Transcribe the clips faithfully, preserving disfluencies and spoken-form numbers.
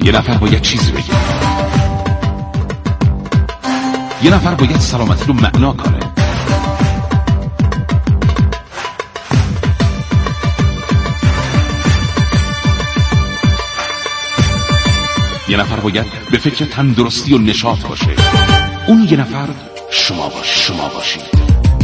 یه نفر باید چیزی بگه، یه نفر باید سلامتی رو معنا کنه، یه نفر باید به فکر تندرستی و نشاط باشه. اون یه نفر شما باش شما باشید.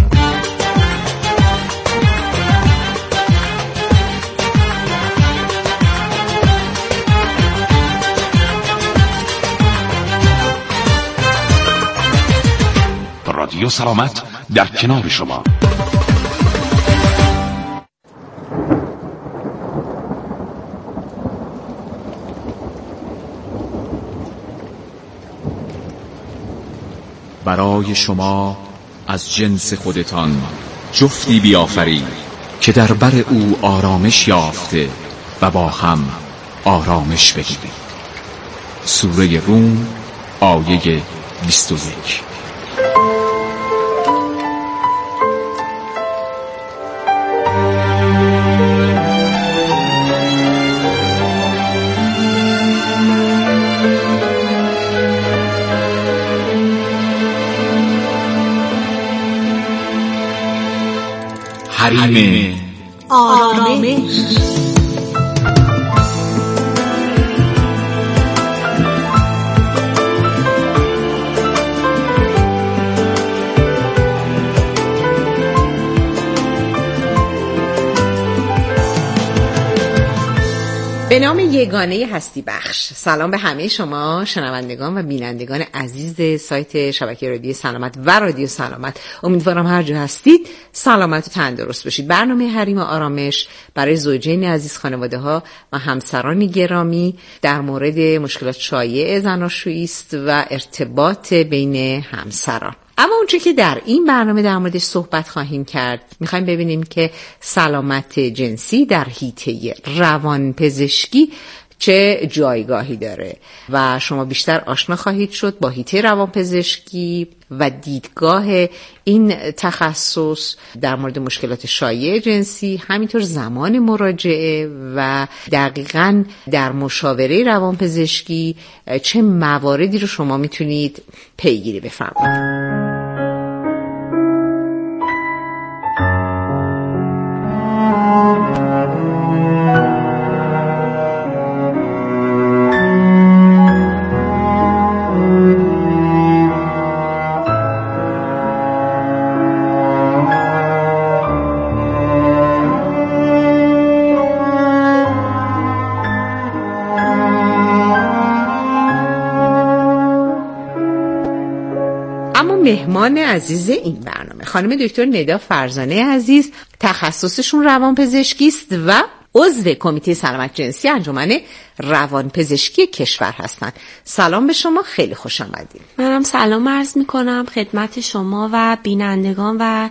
رادیو سلامت در کنار شما. برای شما از جنس خودتان جفتی بیافرید که در بر او آرامش یافته و با هم آرامش بگیرید. سوره روم آیه بیست و یک. حریم آرامش. به نام یگانه هستی بخش. سلام به همه شما شنوندگان و بینندگان عزیز سایت شبکه رادیو سلامت و رادیو سلامت. امیدوارم هر جا هستید سلامت و تندرست باشید. برنامه حریم آرامش برای زوجین عزیز، خانواده ها و همسران گرامی در مورد مشکلات شایع زناشویی است و ارتباط بین همسران. اما اونچه که در این برنامه در موردش صحبت خواهیم کرد، میخوایم ببینیم که سلامت جنسی در حیطه روانپزشکی چه جایگاهی داره و شما بیشتر آشنا خواهید شد با حیطه روانپزشکی و دیدگاه این تخصص در مورد مشکلات شایع جنسی، همینطور زمان مراجعه و دقیقاً در مشاوره روانپزشکی چه مواردی رو شما میتونید پیگیری بفرمایید. مهمان عزیز این برنامه خانم دکتر ندا فرزانه عزیز، تخصصشون روانپزشکی است و عضو کمیته سلامت جنسی انجمن روانپزشکی کشور هستند. سلام به شما، خیلی خوش آمدید. منم سلام عرض میکنم خدمت شما و بینندگان و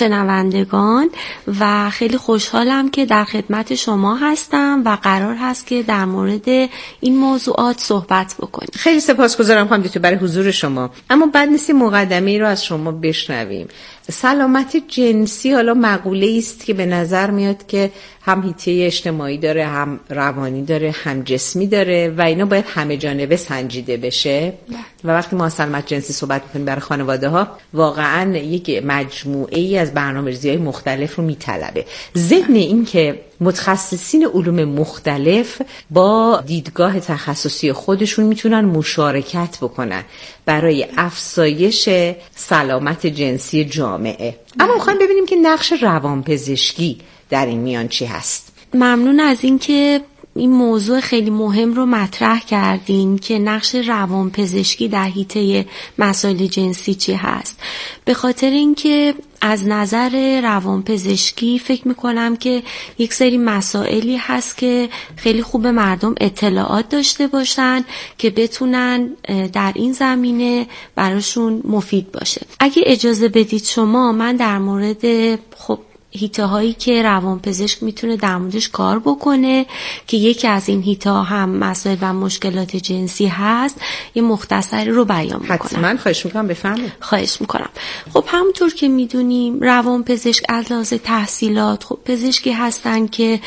شنوندگان و خیلی خوشحالم که در خدمت شما هستم و قرار هست که در مورد این موضوعات صحبت بکنیم. خیلی سپاسگزارم خانم دکتر برای حضور شما. اما بعد نیست مقدمه ای رو از شما بشنویم. سلامت جنسی حالا مقوله است که به نظر میاد که هم حیطه اجتماعی داره، هم روانی داره، هم جسمی داره و اینا باید همه جانبه سنجیده بشه. و وقتی ما سلامت جنسی صحبت می‌کنیم برای خانواده ها، واقعاً یک مجموعه ای از برنامه‌ریزی‌های مختلف رو میطلبه. ضمن این که متخصصین علوم مختلف با دیدگاه تخصصی خودشون میتونن مشارکت بکنن برای افزایش سلامت جنسی جامعه. اما می‌خوایم ببینیم که نقش روانپزشکی در این میان چی هست. ممنون از این که این موضوع خیلی مهم رو مطرح کردین که نقش روانپزشکی در حیطه مسائل جنسی چی هست. به خاطر اینکه از نظر روانپزشکی فکر میکنم که یک سری مسائلی هست که خیلی خوب مردم اطلاعات داشته باشن که بتونن در این زمینه براشون مفید باشه. اگه اجازه بدید شما، من در مورد خب حیطه هایی که روانپزشک میتونه در موردش کار بکنه که یکی از این حیطه ها هم مسائل و مشکلات جنسی هست، یه مختصری رو بیان میکنم. حتما، خواهش میکنم بفرمایید. خواهش میکنم. خب همونطور که میدونیم روانپزشک از لحاظ تحصیلات خب پزشکی هستن که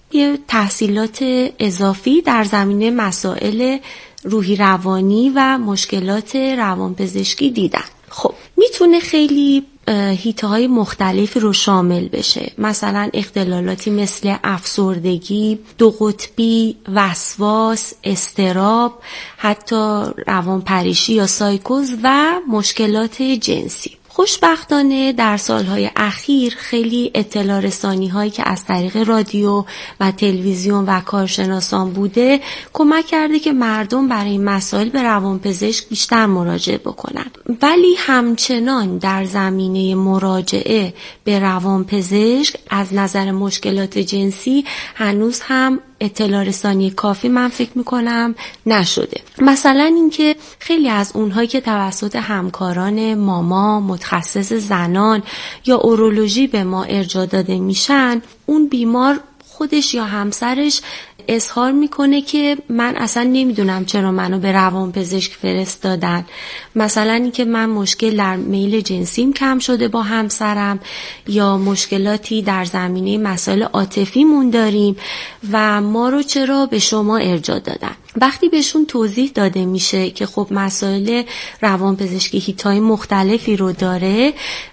یه تحصیلات اضافی در زمینه مسائل روحی روانی و مشکلات روانپزشکی دیدن. خب میتونه خیلی حیطه های مختلفی رو شامل بشه، مثلا اختلالاتی مثل افسردگی، دو قطبی، وسواس، اضطراب، حتی روانپریشی یا سایکوز و مشکلات جنسی. خوشبختانه در سالهای اخیر خیلی اطلاع رسانی هایی که از طریق رادیو و تلویزیون و کارشناسان بوده کمک کرده که مردم برای این مسائل به روانپزشک بیشتر مراجعه بکنن، ولی همچنان در زمینه مراجعه به روانپزشک از نظر مشکلات جنسی هنوز هم اطلاع رسانی کافی من فکر میکنم نشده. مثلا اینکه خیلی از اونهایی که توسط همکاران ماما متخصص زنان یا اورولوژی به ما ارجاع داده میشن، اون بیمار خودش یا همسرش اظهار میکنه که من اصلا نمیدونم چرا منو به روانپزشک فرستادن. مثلا اینکه من مشکل در میل جنسیم کم شده با همسرم، یا مشکلاتی در زمینه مسائل عاطفیمون داریم و ما رو چرا به شما ارجاع دادن. وقتی بهشون توضیح داده میشه که خب مسائل روانپزشکی حیطه‌های مختلفی رو داره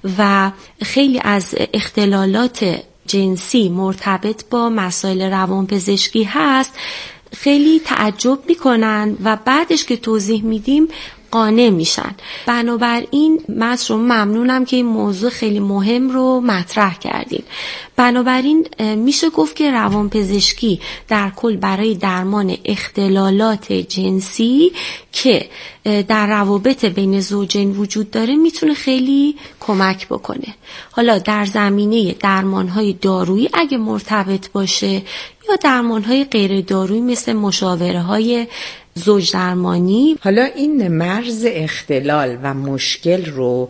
و خیلی از اختلالات جنسی مرتبط با مسائل روانپزشکی هست، خیلی تعجب میکنن و بعدش که توضیح میدیم قانع میشن. بنابراین من شما ممنونم که این موضوع خیلی مهم رو مطرح کردین. بنابراین میشه گفت که روانپزشکی در کل برای درمان اختلالات جنسی که در روابط بین زوجین وجود داره میتونه خیلی کمک بکنه. حالا در زمینه درمانهای دارویی اگه مرتبط باشه یا درمانهای غیر دارویی مثل مشاوره های زوج درمانی. حالا این مرز اختلال و مشکل رو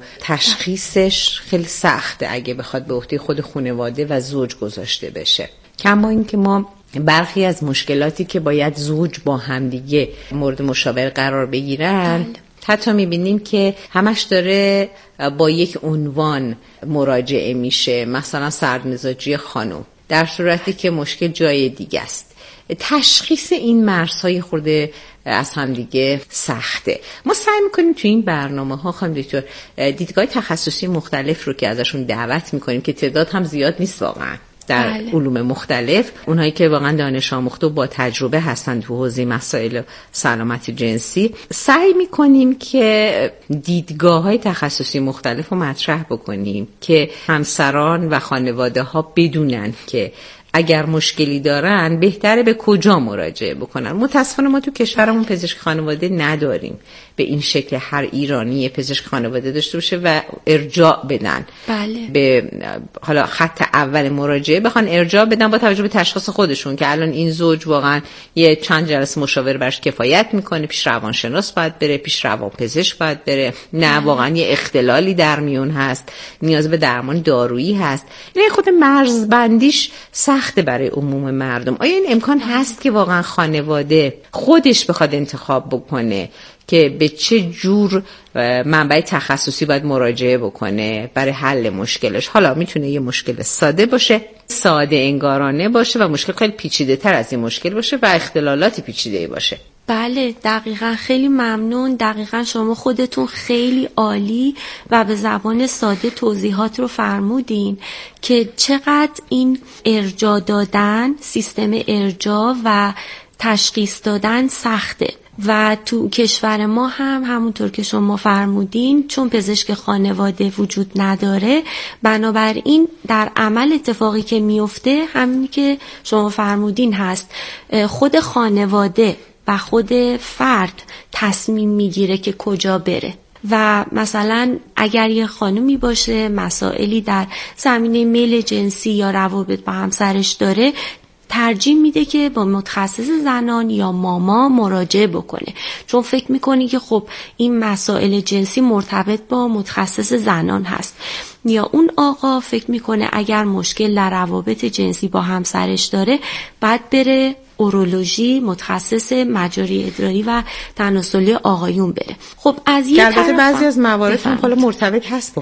تشخیصش خیلی سخته اگه بخواد به عهده خود خانواده و زوج گذاشته بشه، کما اینکه ما برخی از مشکلاتی که باید زوج با همدیگه مورد مشاوره قرار بگیرن حتی میبینیم که همش داره با یک عنوان مراجعه میشه، مثلا سردمزاجی خانم، در صورتی که مشکل جای دیگه است. تشخیص این مرزهای خورده از هم دیگه سخته. ما سعی میکنیم تو این برنامه ها خانم دکتر دیدگاه تخصصی مختلف رو که ازشون دعوت میکنیم که تعداد هم زیاد نیست واقعا در بله. علوم مختلف، اونهایی که واقعا دانش آموخته و با تجربه هستن تو حوزه مسائل سلامت جنسی، سعی میکنیم که دیدگاه های تخصصی مختلف رو مطرح بکنیم که همسران و خانواده ها بدونن که اگر مشکلی دارن بهتره به کجا مراجعه بکنن. متاسفانه ما تو کشورمون پزشک خانواده نداریم به این شکل هر ایرانی پزشک خانواده داشته باشه و ارجاع بدن. بله. به حالا خط اول مراجعه بخوان ارجاع بدن با توجه به تشخیص خودشون که الان این زوج واقعا یه چند جلسه مشاوره براش کفایت میکنه، پیش روانشناس باید بره، پیش روانپزشک باید بره، نه واقعا یه اختلالی در میون هست، نیاز به درمان دارویی هست. این خود مرزبندیش سخته برای عموم مردم. آیا این امکان هست که واقعا خانواده خودش بخواد انتخاب بکنه که به چه جور منبع تخصصی باید مراجعه بکنه برای حل مشکلش؟ حالا میتونه یه مشکل ساده باشه، ساده انگارانه باشه و مشکل خیلی پیچیده تر از این مشکل باشه و اختلالات پیچیده باشه. بله دقیقا، خیلی ممنون. دقیقا شما خودتون خیلی عالی و به زبان ساده توضیحات رو فرمودین که چقدر این ارجاع دادن، سیستم ارجاع و تشخیص دادن سخته و تو کشور ما هم همونطور که شما فرمودین چون پزشک خانواده وجود نداره، بنابراین در عمل اتفاقی که میفته همینی که شما فرمودین هست، خود خانواده و خود فرد تصمیم میگیره که کجا بره. و مثلا اگر یه خانومی باشه مسائلی در زمینه میل جنسی یا روابط با همسرش داره، ترجیح میده که با متخصص زنان یا ماما مراجعه بکنه، چون فکر میکنه که خب این مسائل جنسی مرتبط با متخصص زنان هست. یا اون آقا فکر میکنه اگر مشکل در روابط جنسی با همسرش داره بعد بره اورولوژی، متخصص مجاری ادراری و تناسلی آقایون بره. خب از یه طرف بعضی از موارد هم حالا مرتبط هست با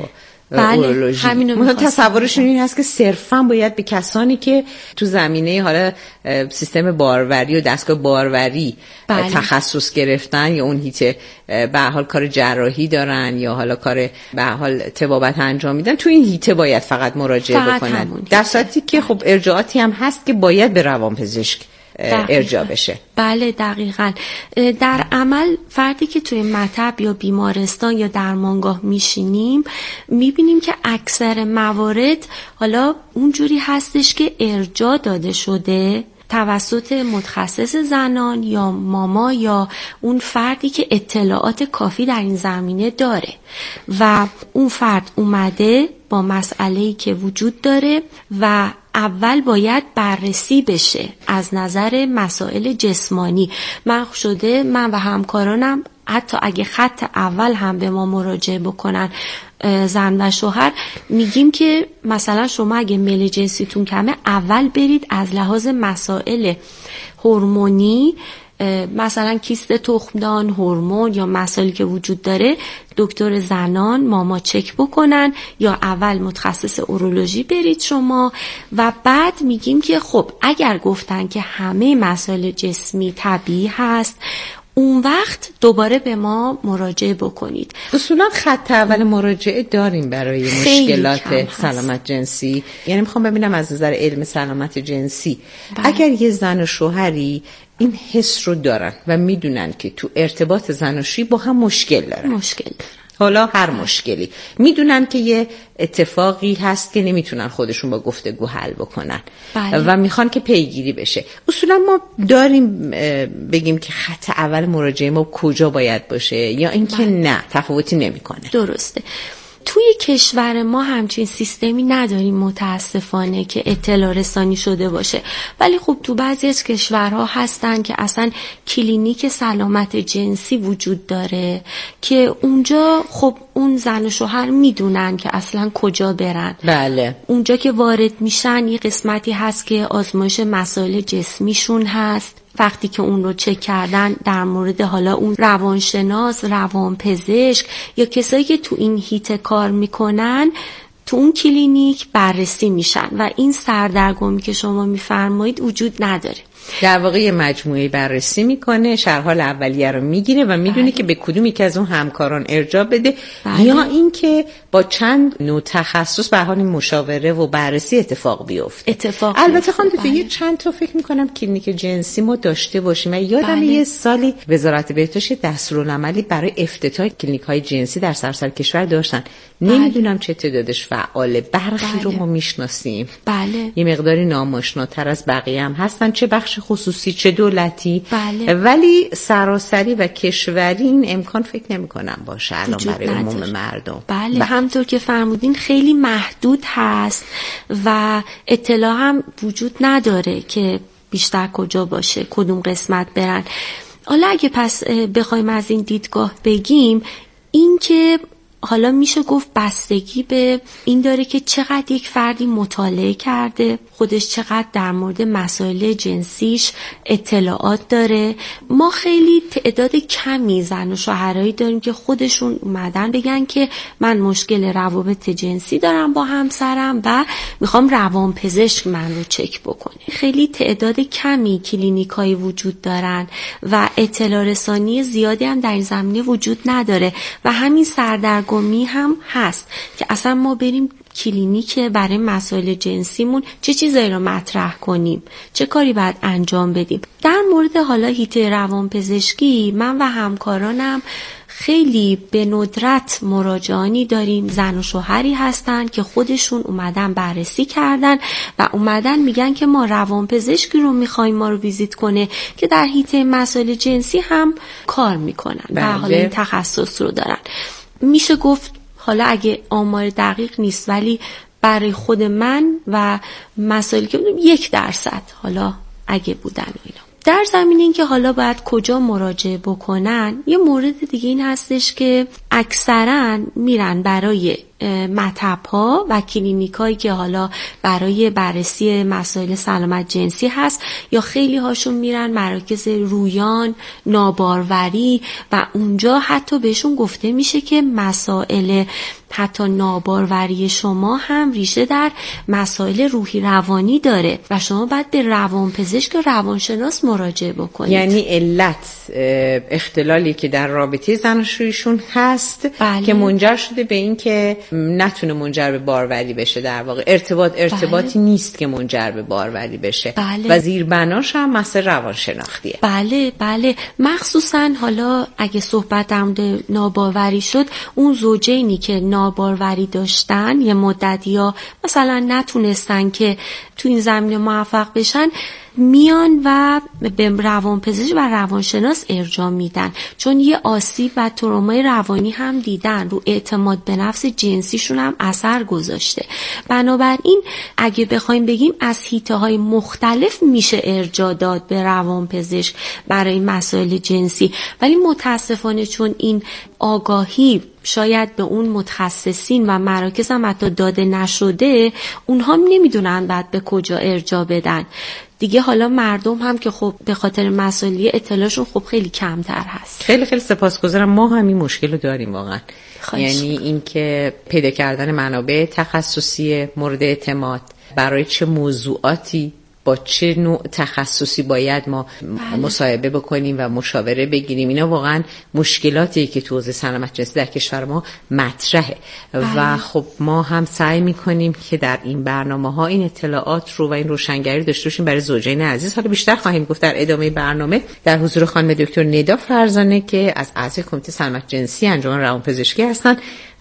اورولوژی. همینو تصورشون این هست که صرفا باید به کسانی که تو زمینه حالا سیستم باروری و دستگاه باروری بله. تخصص گرفتن یا اون هیته به حال کار جراحی دارن یا حالا کار به حال طبابت انجام میدن، تو این هیته باید فقط مراجعه فقط بکنن، در صورتی که خب ارجاعاتی هم هست که باید به روانپزشک ارجاع بشه. بله دقیقاً. در عمل فردی که توی مطب یا بیمارستان یا درمانگاه میشینیم میبینیم که اکثر موارد حالا اونجوری هستش که ارجاع داده شده توسط متخصص زنان یا ماما یا اون فردی که اطلاعات کافی در این زمینه داره و اون فرد اومده با مسئله‌ای که وجود داره و اول باید بررسی بشه از نظر مسائل جسمانی. من شده من و همکارانم حتی اگه خط اول هم به ما مراجعه بکنن زن و شوهر میگیم که مثلا شما اگه میل جنسیتون کمه اول برید از لحاظ مسائل هورمونی مثلا کیست تخمدان، هورمون یا مسائلی که وجود داره دکتر زنان ماما چک بکنن یا اول متخصص اورولوژی برید شما و بعد میگیم که خب اگر گفتن که همه مسائل جسمی طبیعی هست اون وقت دوباره به ما مراجعه بکنید. اصولا خط اول مراجعه داریم برای مشکلات سلامت جنسی، یعنی میخوام ببینم از نظر علم سلامت جنسی بله. اگر یه زن و شوهری این حس رو دارن و میدونن که تو ارتباط زناشویی با هم مشکل دارن مشکل دارن حالا هر مشکلی میدونن که یه اتفاقی هست که نمیتونن خودشون با گفتگو حل بکنن بله. و میخوان که پیگیری بشه، اصولا ما داریم بگیم که خط اول مراجعه ما کجا باید باشه یا اینکه بله. نه تفاوتی نمیکنه. درسته. توی کشور ما همچین سیستمی نداریم متاسفانه که اطلاع رسانی شده باشه، ولی خب تو بعضی از کشورها هستن که اصلا کلینیک سلامت جنسی وجود داره که اونجا خب اون زن و شوهر میدونن که اصلا کجا برن. بله. اونجا که وارد میشن یه قسمتی هست که آزمایش مسائل جسمیشون هست، وقتی که اون رو چک کردن در مورد حالا اون روانشناس، روانپزشک یا کسایی که تو این هیته کار میکنن تو اون کلینیک بررسی میشن و این سردرگمی که شما میفرمایید وجود نداره. در واقع یه مجموعه بررسی میکنه، شرحال اولیه رو میگیره و میدونه بله. که به کدوم یکی از اون همکاران ارجاع بده بله. یا اینکه با چند نوع تخصص به حال مشاوره و بررسی اتفاق بیفته. اتفاق البته خانم دکتر یه چند تا فکر میکنم کلینیک جنسی ما داشته باشیم. من یادم بله. یه سالی وزارت بهداشت دستورالعملی برای افتتاح کلینیک های جنسی در سراسر کشور داشتن. بله. نمیدونم چه تعدادش فعاله، برخی بله. رو ما میشناسیم بله. یه مقداری ناماشناتر از بقیه هم هستن، چه بخش خصوصی چه دولتی بله. ولی سراسری و کشوری این امکان فکر نمی کنم باشه الان برای عموم مردم. بله, بله. همطور که فرمودین خیلی محدود هست و اطلاع هم وجود نداره که بیشتر کجا باشه، کدوم قسمت برن. حالا اگه پس بخوایم از این دیدگاه بگیم، این که حالا میشه گفت بستگی به این داره که چقدر یک فردی مطالعه کرده، خودش چقدر در مورد مسائل جنسیش اطلاعات داره. ما خیلی تعداد کمی زن و شوهرایی داریم که خودشون اومدن بگن که من مشکل روابط جنسی دارم با همسرم و میخوام روانپزشک من رو چک بکنه. خیلی تعداد کمی کلینیکایی وجود دارن و اطلاع رسانی زیادی هم در این زمینه وجود نداره و همین سردرگمی گمی هم هست که اصلا ما بریم کلینیک برای مسائل جنسیمون چه چیزایی رو مطرح کنیم، چه کاری باید انجام بدیم. در مورد حالا هیته روانپزشکی من و همکارانم خیلی به ندرت مراجعانی داریم، زن و شوهری هستن که خودشون اومدن بررسی کردن و اومدن میگن که ما روانپزشکی رو میخوایم ما رو ویزیت کنه که در هیته مسائل جنسی هم کار میکنن و حالا این تخصص رو دارن. میشه گفت حالا اگه آمار دقیق نیست ولی برای خود من و مسائلی که بودم یک درصد حالا اگه بودن و اینا. در زمینه این که حالا باید کجا مراجعه بکنن، یه مورد دیگه این هستش که اکثرا میرن برای مطب ها و کلینیک هایی که حالا برای بررسی مسائل سلامت جنسی هست، یا خیلی هاشون میرن مراکز رویان، ناباروری و اونجا حتی بهشون گفته میشه که مسائل حتی ناباروری شما هم ریشه در مسائل روحی روانی داره و شما باید به روانپزشک و روانشناس مراجعه بکنید. یعنی علت اختلالی که در رابطه زناشوییشون هست بله. که منجر شده به این که نتونه منجر به باروری بشه، در واقع ارتباط ارتباطی بله. نیست که منجر به باروری بشه بله. و زیربناش هم مسئله روانشناختیه. بله بله، مخصوصا حالا اگه صحبت در مورد ناباروری شد، اون زوجینی که ناباروری داشتن یه مدت یا مثلا نتونستن که تو این زمینه موفق بشن، میان و به روانپزشک و روانشناس ارجاع میدن، چون یه آسیب و ترومای روانی هم دیدن، رو اعتماد به نفس جنسیشون هم اثر گذاشته. بنابراین اگه بخوایم بگیم از حیطه‌های مختلف میشه ارجاع داد به روانپزشک برای مسائل جنسی، ولی متاسفانه چون این آگاهی شاید به اون متخصصین و مراکز هم حتی داده نشده، اونها نمیدونن بعد به کجا ارجاع بدن دیگه. حالا مردم هم که خب به خاطر مسائل اطلاعشون خب خیلی کمتر هست. خیلی خیلی سپاسگزارم. ما هم این مشکل رو داریم واقعا، یعنی کنم. این که پیدا کردن منابع تخصصی مورد اعتماد برای چه موضوعاتی با چه نوع تخصصی باید ما بله. مصاحبه بکنیم و مشاوره بگیریم، اینا واقعا مشکلاتی که تو حوزه سلامت جنسی در کشور ما مطرحه بله. و خب ما هم سعی میکنیم که در این برنامه ها این اطلاعات رو و این روشنگری داشته باشیم برای زوجین عزیز. حالا بیشتر خواهیم گفت در ادامه برنامه در حضور خانم دکتر ندا فرزانه که از اعضای کمیته سلامت جنسی انجمن روانپزشکی هستند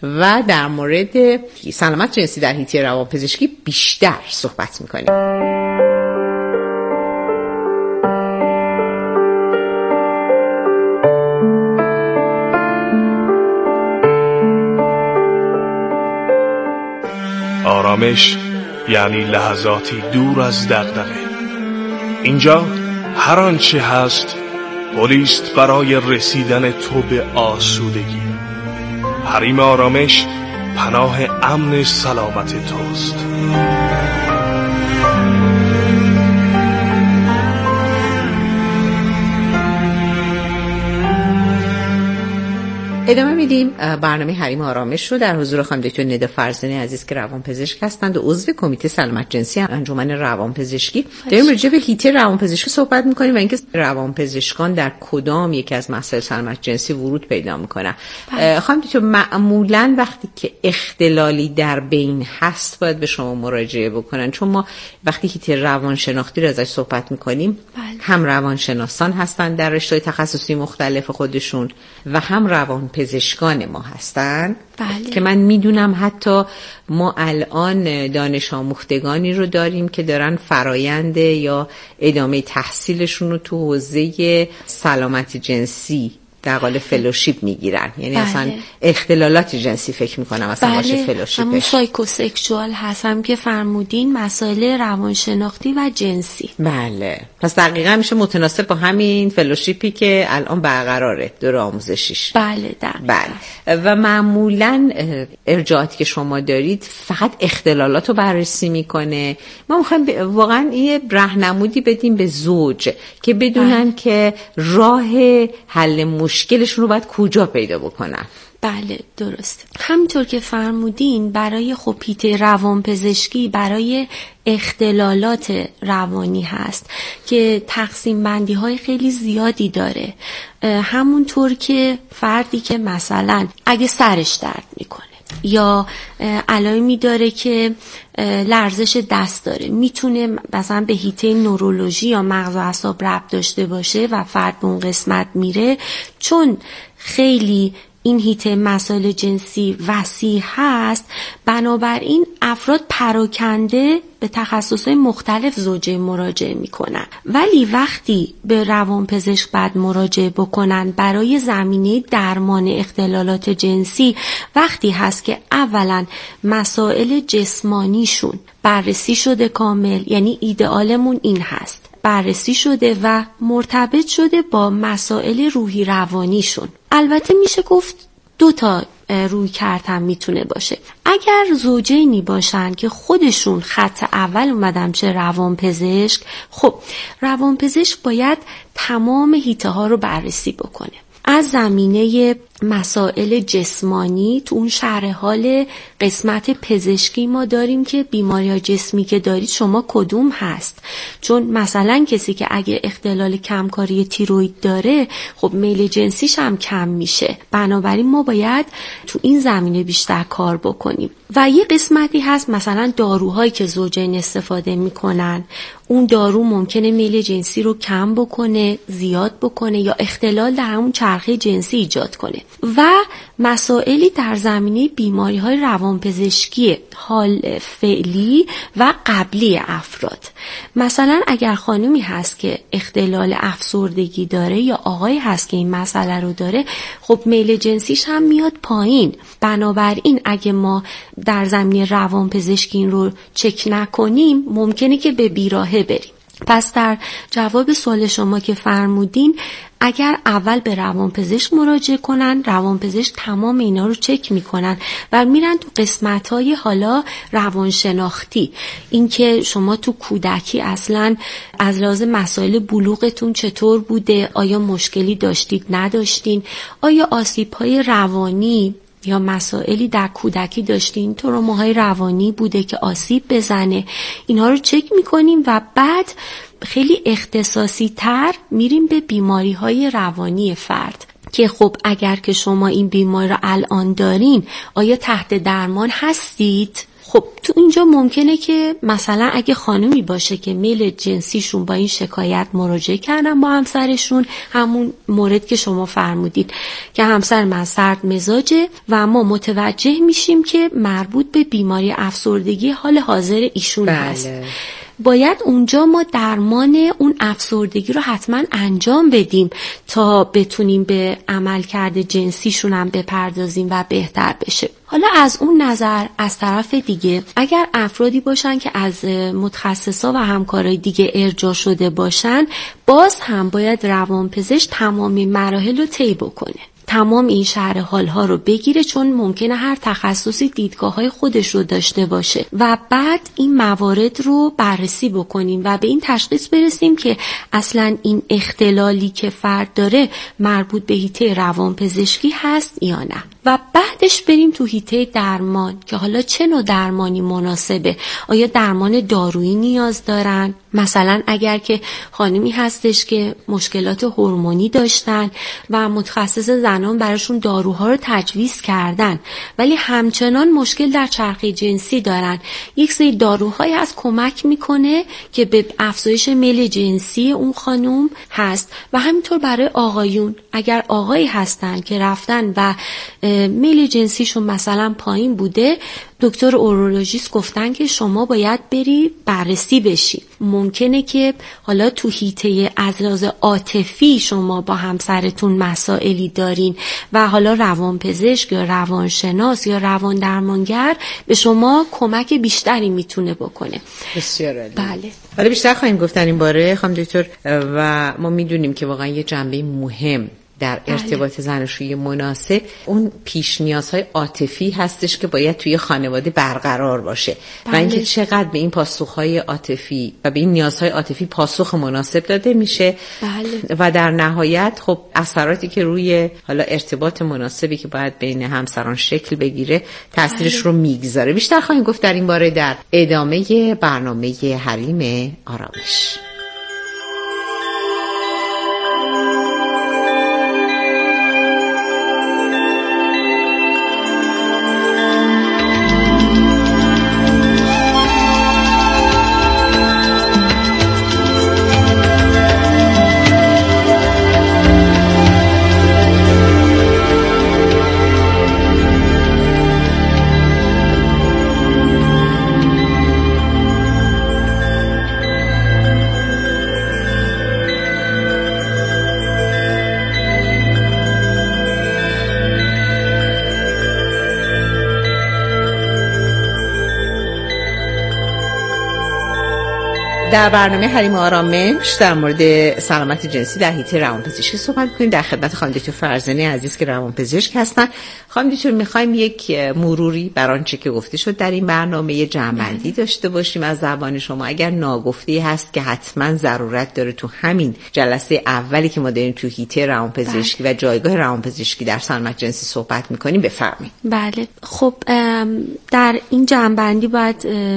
و در مورد سلامت جنسی در حیطه روانپزشکی بیشتر صحبت میکنیم. آرامش یعنی لحظاتی دور از دغدغه. اینجا هر آنچه هست پلیست برای رسیدن تو به آسودگی. حریم آرامش پناه امن سلامت توست. ادامه میدیم برنامه حریم آرامش رو در حضور خانم دکتر ندا فرزانه عزیز که روانپزشک هستند و عضو کمیته سلامت جنسی انجمن روانپزشکی. داریم راجع به حیطه روانپزشکی صحبت میکنیم و اینکه روانپزشکان در کدام یکی از مسائل سلامت جنسی ورود پیدا میکنن. خانم دکتر معمولا وقتی که اختلالی در بین هست باید به شما مراجعه بکنن، چون ما وقتی حیطه روانشناختی رو ازش صحبت میکنیم بله. هم روانشناسان هستن در رشته‌های تخصصی مختلف خودشون و هم روان پزشکان ما هستن بله. که من میدونم حتی ما الان دانش آموختگانی رو داریم که دارن فرایند یا ادامه تحصیلشون رو تو حوزه سلامت جنسی در قالب فلوشیپ میگیرن، یعنی بله. اصلا اختلالات جنسی فکر میکنم اصلا بله. باشه فلوشیپش. همون سایکوسکشوال هستم که فرمودین، مسائل روانشناختی و جنسی. بله، پس دقیقا میشه متناسب با همین فلوشیپی که الان برقراره دوره آموزشیش. بله دقیقا. بله. و معمولا ارجاعاتی که شما دارید فقط اختلالات رو بررسی میکنه. ما میخوایم واقعا یه راهنمودی بدیم به زوج که بدونن بله. که راه حل مشکلشون رو باید کجا پیدا بکنن. بله درست. همینطور که فرمودین برای خب حیطه روانپزشکی برای اختلالات روانی هست که تقسیم بندی های خیلی زیادی داره. همونطور که فردی که مثلا اگه سرش درد میکنه یا علائمی داره که لرزش دست داره، میتونه مثلا به حیطه نورولوژی یا مغز و اعصاب ربط داشته باشه و فرد به اون قسمت میره، چون خیلی این حیطه مسائل جنسی وسیع هست. بنابراین افراد پراکنده به تخصصهای مختلف زوجه مراجعه میکنن، ولی وقتی به روانپزشک بعد مراجعه بکنن برای زمینه درمان اختلالات جنسی، وقتی هست که اولا مسائل جسمانیشون بررسی شده کامل، یعنی ایدئالمون این هست بررسی شده و مرتبط شده با مسائل روحی روانیشون. البته میشه گفت دو تا روی کردن میتونه باشه. اگر زوجینی باشن که خودشون خط اول اومدن چه روانپزشک، خب روانپزشک باید تمام حیطه ها رو بررسی بکنه. از زمینه مسائل جسمانی، تو اون شرح حال قسمت پزشکی ما داریم که بیماری‌های جسمی که دارید شما کدوم هست. چون مثلا کسی که اگه اختلال کمکاری تیروید داره، خب میل جنسیش هم کم میشه. بنابراین ما باید تو این زمینه بیشتر کار بکنیم. و یه قسمتی هست مثلا داروهایی که زوجین استفاده میکنن، اون دارو ممکنه میل جنسی رو کم بکنه، زیاد بکنه یا اختلال در همون چرخه جنسی ایجاد کنه. و مسائلی در زمینه بیماری‌های روانپزشکی حال فعلی و قبلی افراد. مثلا اگر خانمی هست که اختلال افسردگی داره یا آقایی هست که این مسئله رو داره، خب میل جنسیش هم میاد پایین. بنابراین اگه ما در زمینه روانپزشکی این رو چک نکنیم، ممکنه که به بیراهه بریم. پس در جواب سوال شما که فرمودین، اگر اول به روانپزشک مراجعه کنن، روانپزشک تمام اینا رو چک میکنن و میرن تو قسمت‌های حالا روانشناختی، اینکه شما تو کودکی اصلا از لحاظ مسائل بلوغتون چطور بوده، آیا مشکلی داشتید نداشتین، آیا آسیب‌های روانی یا مسائلی در کودکی داشتین، تروماهای روانی بوده که آسیب بزنه، اینها رو چک میکنیم و بعد خیلی اختصاصی تر میریم به بیماری های روانی فرد که خب اگر که شما این بیماری رو الان دارین، آیا تحت درمان هستید؟ خب تو اینجا ممکنه که مثلا اگه خانومی باشه که میل جنسیشون با این شکایت مراجعه کردن با همسرشون، همون مورد که شما فرمودید که همسر من سرد مزاجه و ما متوجه میشیم که مربوط به بیماری افسردگی حال حاضر ایشون بله. هست. باید اونجا ما درمان اون افسردگی رو حتما انجام بدیم تا بتونیم به عملکرد جنسیشون هم بپردازیم و بهتر بشه. حالا از اون نظر از طرف دیگه اگر افرادی باشن که از متخصصا و همکارای دیگه ارجاع شده باشن، باز هم باید روانپزشک تمامی مراحل رو طی بکنه، تمام این شرح حال‌ها رو بگیره، چون ممکنه هر تخصصی دیدگاه‌های خودش رو داشته باشه و بعد این موارد رو بررسی بکنیم و به این تشخیص برسیم که اصلاً این اختلالی که فرد داره مربوط به حیطه روانپزشکی هست یا نه. و بعدش بریم تو حیطه درمان که حالا چه نوع درمانی مناسبه. آیا درمان دارویی نیاز دارن؟ مثلا اگر که خانمی هستش که مشکلات هورمونی داشتن و متخصص زنان براشون داروها رو تجویز کردن ولی همچنان مشکل در چرخه جنسی دارن، یک سری داروهایی هست کمک میکنه که به افزایش میل جنسی اون خانم هست. و همینطور برای آقایون، اگر آقایی هستن که رفتن و میل جنسیشون مثلا پایین بوده، دکتر اورولوژیست گفتن که شما باید بری بررسی بشی. ممکنه که حالا تو حیطه از لحاظ عاطفی شما با همسرتون مسائلی دارین و حالا روانپزشک یا روانشناس یا روان درمانگر به شما کمک بیشتری میتونه بکنه. بسیار عالی. بله. حالا بیشتر خواهیم گفتن این باره خانم دکتر، و ما میدونیم که واقعا یه جنبه مهم در ارتباط زناشویی مناسب اون پیش نیازهای عاطفی هستش که باید توی خانواده برقرار باشه. بله. و اینکه چقدر به این پاسخهای عاطفی و به این نیازهای عاطفی پاسخ مناسب داده میشه. بله. و در نهایت خب اثراتی که روی حالا ارتباط مناسبی که باید بین همسران شکل بگیره تاثیرش بله. رو میگذاره. بیشتر خواهیم گفت در این باره در ادامه برنامه حریم آرامش. در برنامه حریم آرامش در مورد سلامت جنسی در حیطه روانپزشکی صحبت می‌کنیم. در خدمت خانم دکتر فرزانه عزیز که روانپزشک هستن. خانم دکتر می‌خوایم یک مروری بر آنچه که گفته شد در این برنامه یه جمع‌بندی داشته باشیم از زبان شما. اگر ناگفته هست که حتما ضرورت داره تو همین جلسه اولی که ما داریم تو حیطه روانپزشکی و جایگاه روانپزشکی در سلامت جنسی صحبت می‌کنیم بفرمایید. بله، خب در این جمع‌بندی باید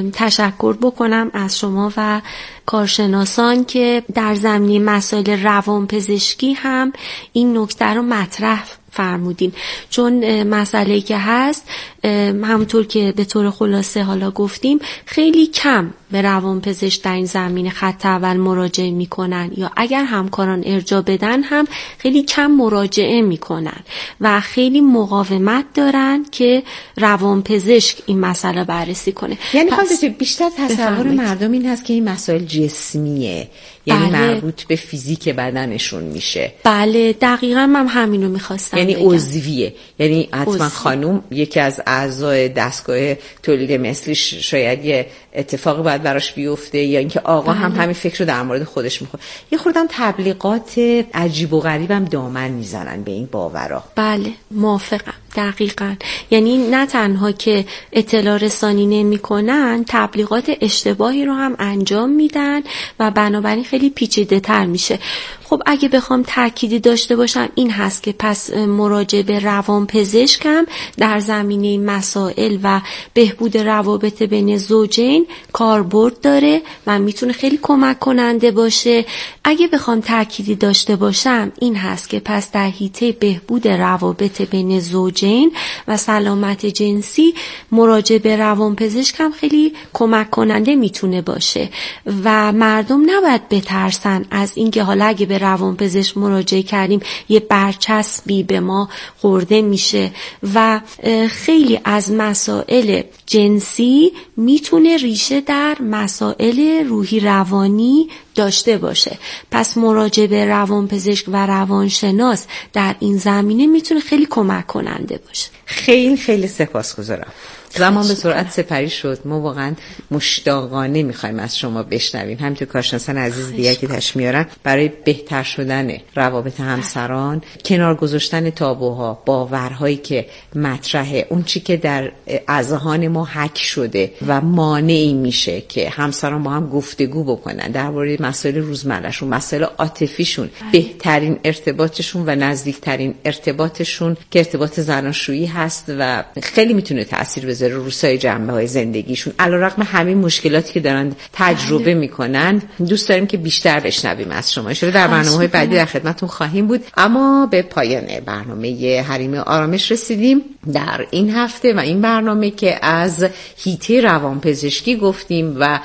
تشکر بکنم از شما و کارشناسان که در زمینه مسائل روانپزشکی هم این نکته رو مطرح فرمودین، چون مسئله‌ای که هست همونطور که به طور خلاصه حالا گفتیم خیلی کم به روانپزشک در این زمینه خط اول مراجعه میکنن، یا اگر همکاران ارجاع بدن هم خیلی کم مراجعه میکنن و خیلی مقاومت دارن که روانپزشک این مسئله بررسی کنه. یعنی خواهد بیشتر تصور مردم این هست که این مسائل جسمیه، یعنی بله. مربوط به فیزیک بدنشون میشه. بله دقیقاً من همینو میخواستم یعنی بگم. عضویه، یعنی حتما خانوم یکی از اعضای دستگاه تولید مثلی شاید یه اتفاقی باید براش بیفته، یا اینکه آقا بله. هم همین فکر رو در مورد خودش میکنه. یه خوردم تبلیغات عجیب و غریبم دامن میزنن به این باورا. بله موافقم دقیقاً. یعنی نه تنها که اطلاع رسانی نمی کنن، تبلیغات اشتباهی رو هم انجام میدن و بنابراین خیلی پیچیده تر میشه. خب اگه بخوام تأکیدی داشته باشم این هست که پس مراجعه به روانپزشکم در زمینه مسائل و بهبود روابط بین زوجین کاربرد داره و میتونه خیلی کمک کننده باشه. اگه بخوام تأکیدی داشته باشم این هست که پس در حیطه بهبود روابط بین زوجین و سلامت جنسی مراجعه به روانپزشکم خیلی کمک کننده میتونه باشه و مردم نباید بترسن از اینکه حالا اگه به روانپزشک مراجعه کردیم یه برچسبی به ما خورده میشه و خیلی از مسائل جنسی میتونه ریشه در مسائل روحی روانی داشته باشه. پس مراجعه به روانپزشک و روانشناس در این زمینه میتونه خیلی کمک کننده باشه. خیلی خیلی سپاسگزارم. زمان به سرعت سپری شد. ما واقعا مشتاقانه میخوایم از شما بشنویم، همینطور کارشناسان عزیز دیگه که تشریف میارن، برای بهتر شدن روابط همسران، کنار گذاشتن تابوها، باورهایی که مطرحه، اون چی که در اذهان ما حک شده و مانعی میشه که همسران با هم گفتگو بکنن درباره مسائل روزمرهشون، مسائل عاطفیشون، بهترین ارتباطشون و نزدیکترین ارتباطشون که ارتباط زناشویی هست و خیلی میتونه تأثیر بذاره رو سایر جنبه‌های زندگیشون. علیرغم همین مشکلاتی که دارن تجربه بله. میکنن، دوست داریم که بیشتر بشنویم از شما. ان شاءالله در برنامه‌های بعدی در خدمتتون خواهیم بود. اما به پایان برنامه حریم آرامش رسیدیم در این هفته و این برنامه که از حیطه روانپزشکی گفتیم و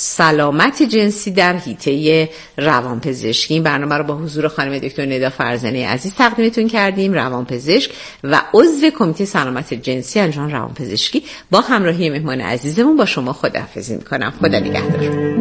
سلامت جنسی در حیطه روانپزشکی. این برنامه رو با حضور خانم دکتر ندا فرزانه عزیز تقدیمتون کردیم، روانپزشک و عضو کمیته سلامت جنسی انجمن روانپزشکی. با همراهی مهمان عزیزمون با شما خداحافظی میکنم. خدا نگهدار.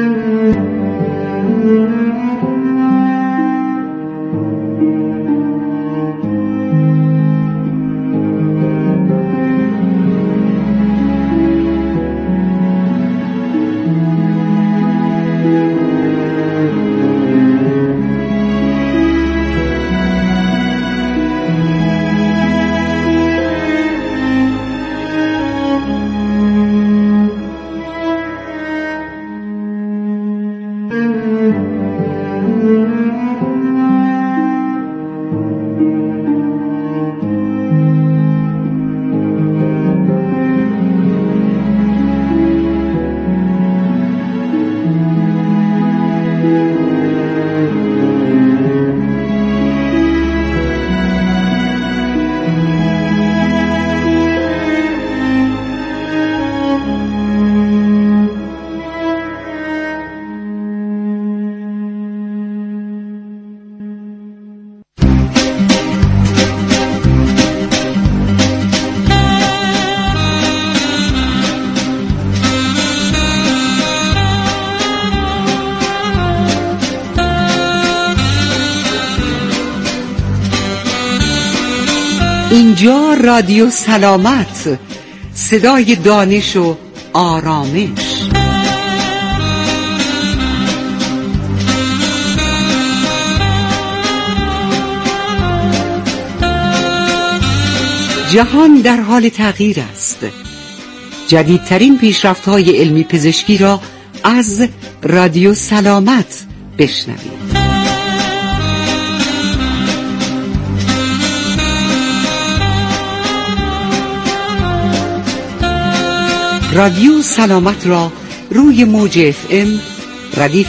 اینجا رادیو سلامت، صدای دانش و آرامش. جهان در حال تغییر است. جدیدترین پیشرفت‌های علمی پزشکی را از رادیو سلامت بشنوید. رادیو سلامت را روی موج اف ام ردیف